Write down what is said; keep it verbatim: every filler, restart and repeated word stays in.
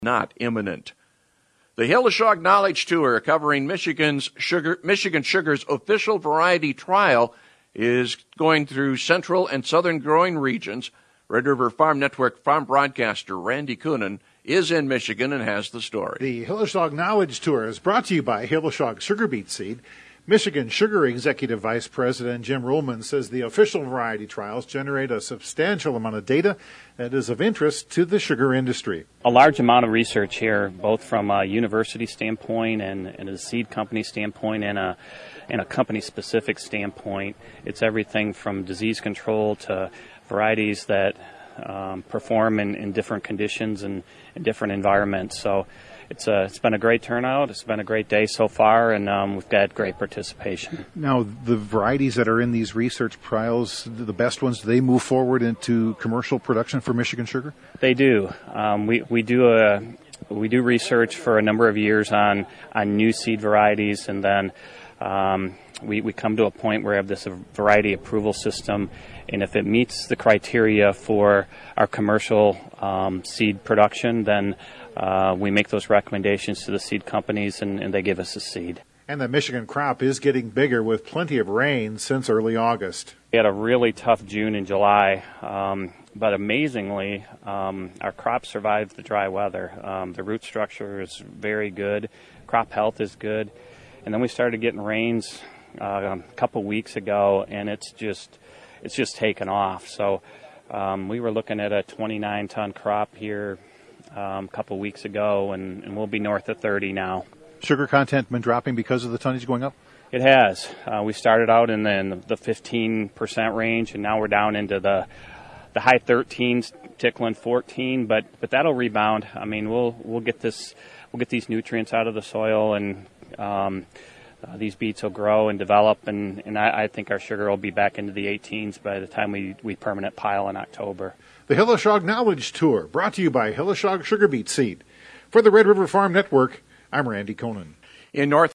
not imminent. The Hilleshog Knowledge Tour, covering Michigan's sugar, Michigan Sugar's official variety trial, is going through central and southern growing regions. Red River Farm Network farm broadcaster Randy Coonan is in Michigan and has the story. The Hilleshog Knowledge Tour is brought to you by Hilleshog Sugar Beet Seed. Michigan Sugar Executive Vice President Jim Ruhlman says the official variety trials generate a substantial amount of data that is of interest to the sugar industry. A large amount of research here, both from a university standpoint and, and a seed company standpoint and a, and a company-specific standpoint. It's everything from disease control to varieties that um, perform in, in different conditions and in different environments. So It's, a, it's been a great turnout. It's been a great day so far, and um, we've got great participation. Now, the varieties that are in these research trials, the best ones, do they move forward into commercial production for Michigan Sugar? They do. Um, we we do a we do research for a number of years on on new seed varieties, and then um, we we come to a point where we have this variety approval system, and if it meets the criteria for our commercial um, seed production, then Uh, we make those recommendations to the seed companies, and, and they give us a seed. And the Michigan crop is getting bigger with plenty of rain since early August. We had a really tough June and July, um, but amazingly, um, our crop survived the dry weather. Um, the root structure is very good. Crop health is good. And then we started getting rains uh, a couple weeks ago, and it's just it's just taken off. So um, we were looking at a twenty-nine ton crop here Um, a couple weeks ago, and, and we'll be north of thirty now. Sugar content been dropping because of the tonnage going up? It has. Uh, we started out in the, in the fifteen percent range, and now we're down into the the high thirteens, tickling fourteen. But but that'll rebound. I mean, we'll we'll get this we'll get these nutrients out of the soil, and um, uh, these beets will grow and develop, and and I, I think our sugar will be back into the eighteens by the time we we permanent pile in October. The Hilleshog Knowledge Tour, brought to you by Hilleshog Sugar Beet Seed. For the Red River Farm Network, I'm Randy Coonan. In North